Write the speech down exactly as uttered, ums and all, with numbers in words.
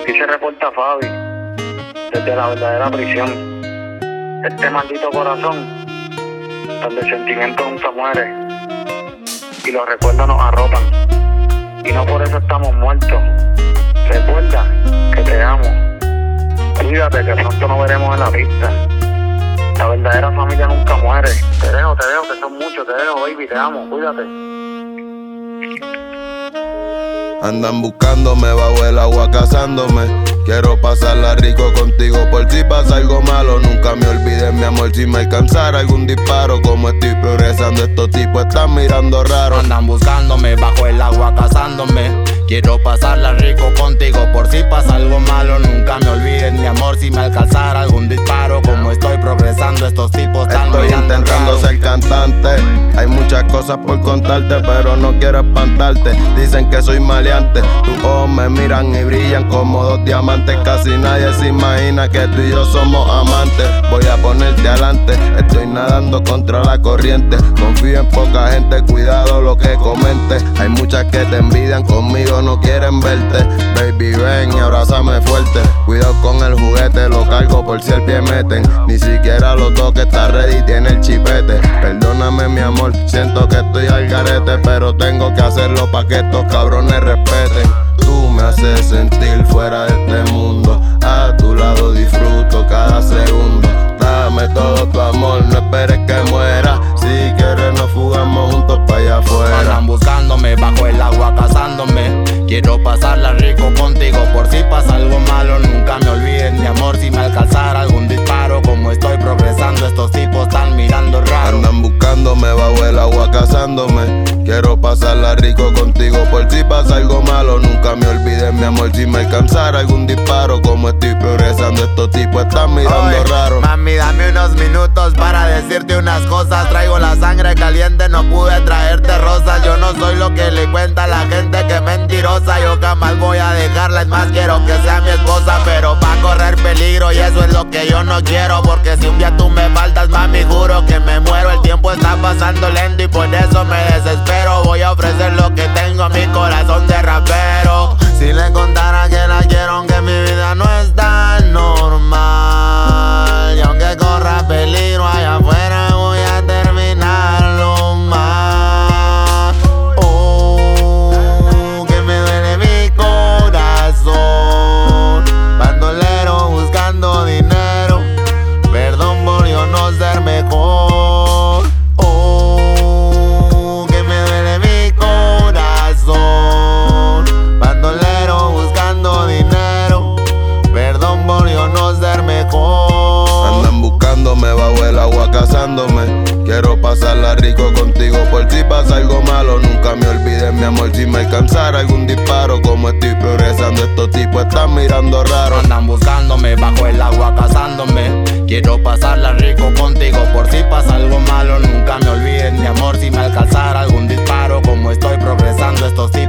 Aquí se reporta Fabi, desde la verdadera prisión. Este maldito corazón, donde el sentimiento nunca muere y los recuerdos nos arropan. Y no por eso estamos muertos. Recuerda que te amo. Cuídate que pronto nos veremos en la pista. La verdadera familia nunca muere. Te dejo, te dejo, que son muchos. Te dejo, baby, te amo. Cuídate. Andan buscándome bajo el agua cazándome. Quiero pasarla rico contigo por si pasa algo malo. Nunca me olvides mi amor si me alcanzara algún disparo. Como estoy progresando estos tipos están mirando raro. Andan buscándome bajo el agua cazándome. Quiero pasarla rico contigo por si pasa algo malo. Nunca me olvides mi amor si me alcanzara algún disparo. Como estoy progresando estos tipos están Estoy mirando intentando raro. ser cantante. Hay muchas cosas por contarte, pero no quiero espantarte. Dicen que soy maleante. Tus ojos me miran y brillan como dos diamantes. Casi nadie se imagina que tú y yo somos amantes. Voy a ponerte adelante. Estoy nadando contra la corriente. Confío en poca gente, cuidado lo que comentes. Hay muchas que te envidian, conmigo no quieren verte. Baby, ven y abrázame fuerte. Cuidado con el juguete, lo cargo por si el pie meten. Ni siquiera lo toque, está ready, tiene el chipete. Perdóname mi amor, siento que estoy al garete, pero tengo que hacerlo pa' que estos cabrones respeten. Tú me haces sentir fuera de este mundo. A tu lado disfruto cada segundo. Dame todo tu amor, no esperes que muera. Si quieres nos fugamos juntos pa' allá afuera. Andan buscándome bajo el agua cazándome. Quiero pasarla rico contigo por si pasa algo malo. Nunca me olvides mi amor si me alcanzara algún disparo. Como estoy progresando estos tipos están mirando raro. Andan buscándome bajo el agua cazándome. Quiero pasarla rico contigo por si pasa algo malo. Nunca me olvides mi amor si me alcanzara algún disparo. Como estoy progresando estos tipos están mirando Oye, raro. Mami, dame unos minutos para decirte unas cosas. Traigo la sangre caliente, no pude traerte rosas. Yo no soy lo que le cuenta a la gente que es mentirosa. Yo jamás voy a dejarla, es más quiero que sea mi esposa. Pero va a correr peligro y eso es lo que yo no quiero. Porque si un día tú me faltas, mami, juro que me muero. El tiempo está pasando lento y por eso me desespero. Voy a ofrecer lo que tengo, mi corazón de rapero. Si le contara que la quiero, aunque mi vida no es tan normal. Y aunque corra peligro allá afuera, voy a terminarlo mal. Oh, que me duele mi corazón. Bandolero buscando dinero. Perdón por yo no ser mejor. Oh, que me duele mi corazón. Bandolero buscando dinero. Perdón por yo no ser mejor. Andan buscándome bajo el agua cazándome. Quiero pasarla rico contigo por si pasa algo malo. Nunca me olvides mi amor si me alcanzara algún disparo. Como estoy progresando estos tipos están mirando raro. Andan buscándome bajo el agua cazándome. Quiero pasarla rico contigo por si pasa algo malo. Nunca me olvides mi amor si me alcanzara algún disparo. Como estoy progresando estos tipos